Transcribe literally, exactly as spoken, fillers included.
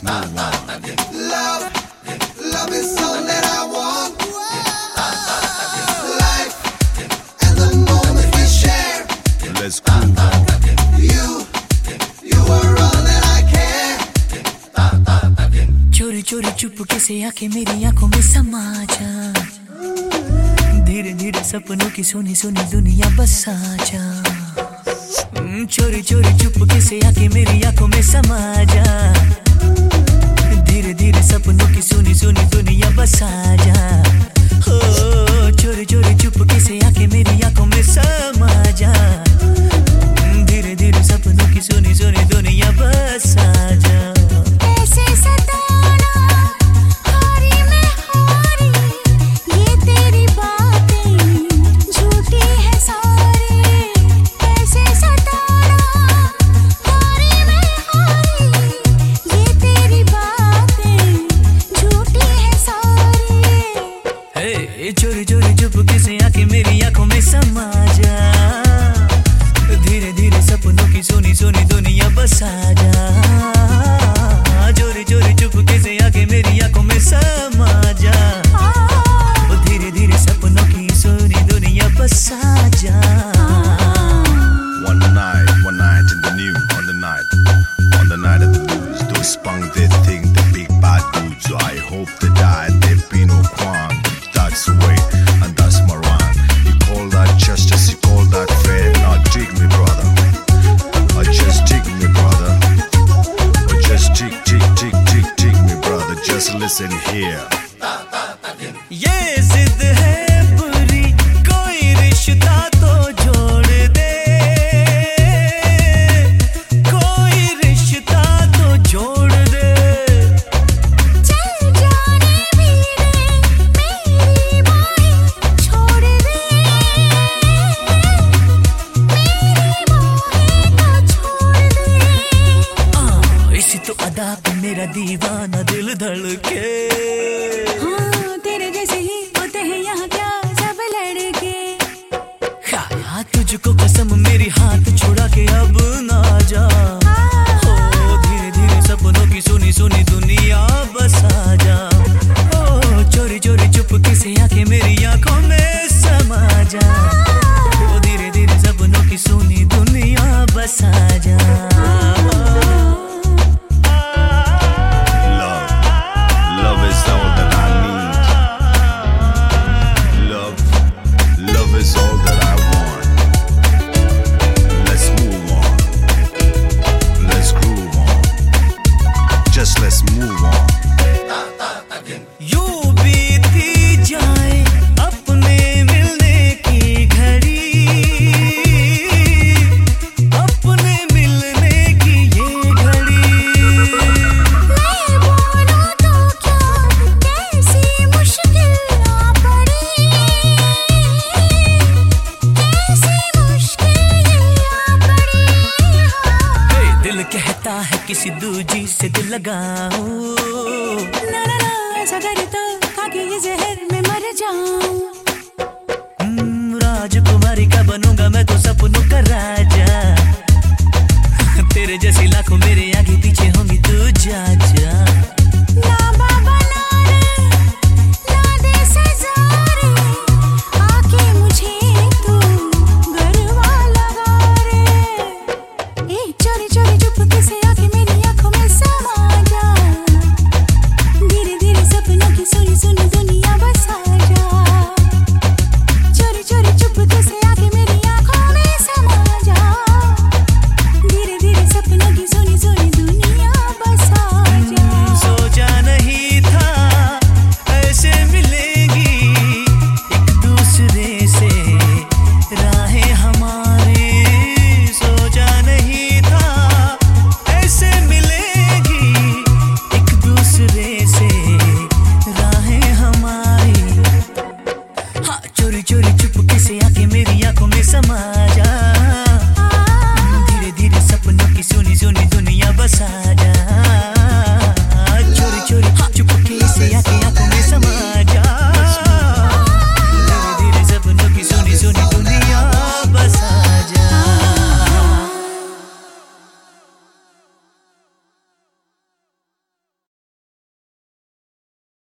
move on. Love, love is all that I want. Life and the moment we share. Let's move on. You, you are all that I care. चोरी चोरी चुपके से आके मेरी आंखों में समा जा, धीरे धीरे सपनों की सुनी सुनी दुनिया बसा जा। चोरी चोरी चुपके से आके मेरी आंखों में समा जा, धीरे धीरे सपनों की सुनी सुनी दुनिया बसा जा। हो चोरी चोरी चुपके से आके मेरी आंखों में समा जा, धीरे धीरे सपनों की सुनी सुनी दुनिया बसा जा। ऐसे सताना हारी में हारी, ये तेरी बातें झूठी है सारी। ऐसे सताना हारी में हारी, ये तेरी बातें झूठी है सारी। हे चोरी चोरी चुपके से आके मेरी आंखों में समा जा, धीरे धीरे सपनों की सुनी सुनी दुनिया बसा जा। चोरी चोरी चुपके से आके मेरी आंखों में समा जा, धीरे धीरे सपनों की सुनी दुनिया बसा जा। One night, one night in the new, on the night, on the night of the blues, those spunk they think the big bad dudes. So I hope they die, they be no qualm. That's the way, and that's Moran. He called that justice, he called that fair. Now dig me, brother. Or just dig me, brother. Or just dig, dig, dig, dig, dig me, brother. Just listen here. ये जिद है बुरी, कोई रिश्ता तो जोड़ दे, कोई रिश्ता तो जोड़ दे। चल जाने भी दे मेरी बाहें छोड़ दे, मेरी बाहें तो छोड़ दे। आ, इसी तो अदा पे मेरा दीवाना दिल धड़के। हाँ तेरे जैसे ही होते हैं यहाँ क्या सब लड़के। हाँ तुझको कसम मेरी हाथ छुड़ा के अब ना जा। हो धीरे धीरे सपनों की सुनी सुनी दुनिया बसा जा। ओ चोरी चोरी चुपके से आके मेरी आंखों में समा जा, ओ धीरे धीरे सपनों की सुनी दुनिया बसा जा। Love, love is all that I need. Love, love is all that I want. Let's move on. Let's groove on. Just let's move on. यूं बीती जाए अपने मिलने की घड़ी, अपने मिलने की ये घड़ी। मैं बोलूं तो क्या कैसी मुश्किल आ पड़ी, कैसी मुश्किल आ पड़ी। हे दिल कहता है किसी दूजी से दिल लगाऊं,